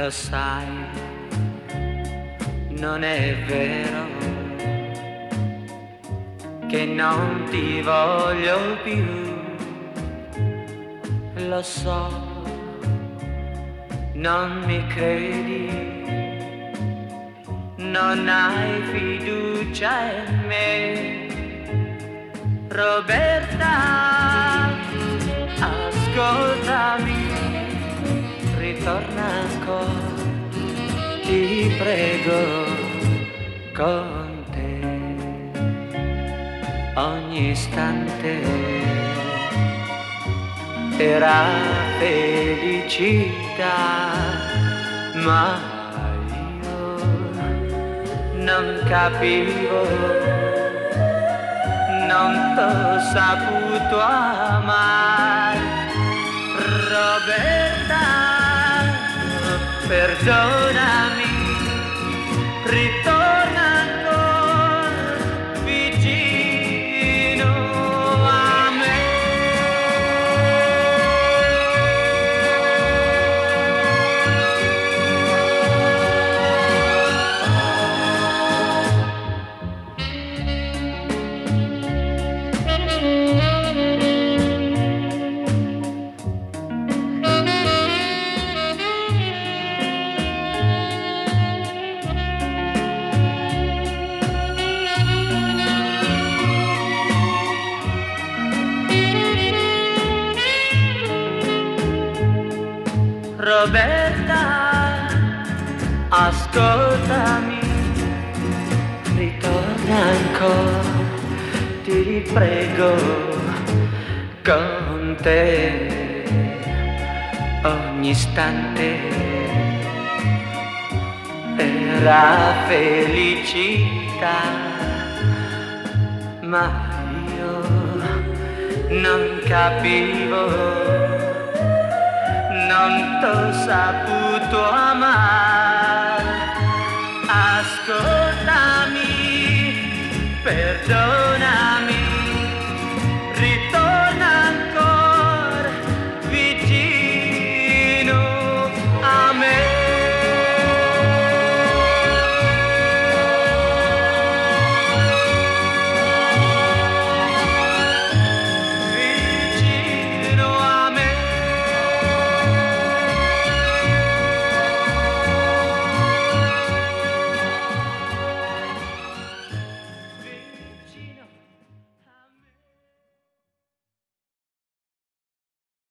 Lo sai, non è vero che non ti voglio più. Lo so, non mi credi, non hai fiducia in me. Roberta, ascoltami, ritorna ancora, ti prego, con te ogni istante era felicità, ma io non capivo, non t'ho saputo amare. Roberta, perdonami, ritorna ancora vicino a me. Roberta, ascoltami, ritorna ancora, ti prego, con te ogni istante era felicità, ma io non capivo, non t'ho saputo amare. Ascoltami, perdono.